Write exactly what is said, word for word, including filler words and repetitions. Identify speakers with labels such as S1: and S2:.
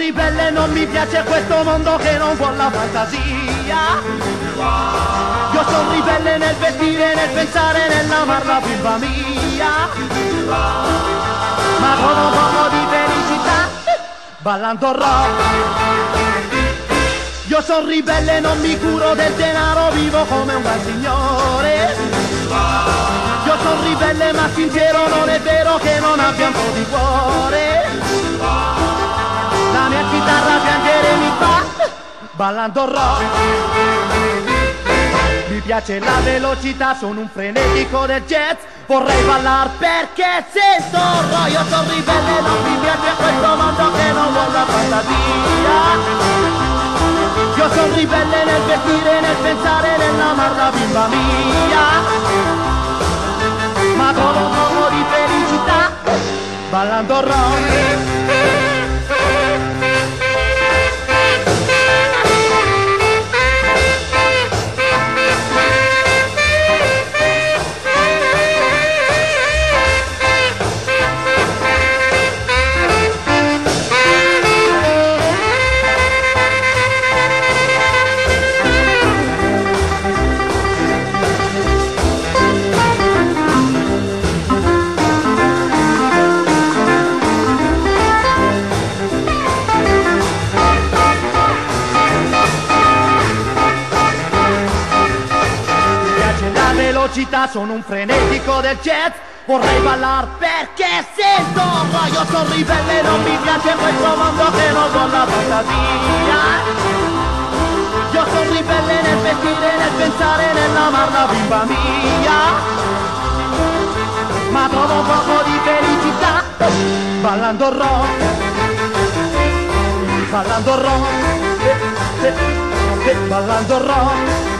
S1: ribelle, non mi piace questo mondo che non vuole la fantasia. Io sono ribelle nel vestire, nel pensare, nell'amar la bimba mia. Ma con un poco di felicità, ballando rock. Io sono ribelle, non mi curo del denaro, vivo come un gran signore. Io sono ribelle ma sincero, non è vero che non abbia un po' di cuore. La mia chitarra piangere mi fa, ballando rock. Mi piace la velocità, sono un frenetico del jazz. Vorrei ballar perché sento rock. Io sono ribelle, non mi piace questo mondo che non vuole la fantasia. Io sono ribelle nel vestire, nel pensare, nell'amar la bimba mia. Ma con un poco di felicità, ballando rock. Sono un frenetico del jazz, vorrei ballar perché sento rock. Io sono ribelle, non mi piace questo mondo che non vuole la fantasia. Io sono ribelle nel vestire, nel pensare, nell'amar la bimba mia. Ma trovo un poco di felicità, ballando rock. Ballando rock, eh, eh, eh, ballando rock.